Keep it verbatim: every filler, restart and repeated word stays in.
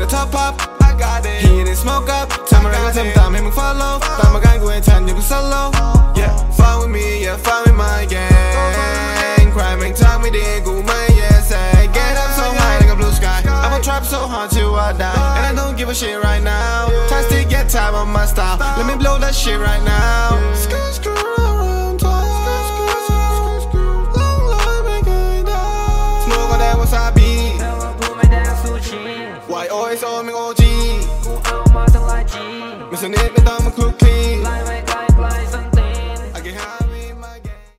the top pop ฮีได้ smoke up ทำอะไรก็ทำตามให้มึง follow ตามมาการกูให้ทันอย่าเพิ่ง solo yeah fuck with me yeah fuck with my gang ใครแม่งทักไม่ดีกูไม่ yeah say get up so high like a blue sky I will trap so hard till I die and I don't give a shit right now time to get time on my style let me blow that shit right now skirt skirt around time long life make it die smoke on that wasabi why always on me โอ จี ไม่สนิทไม่ต้อง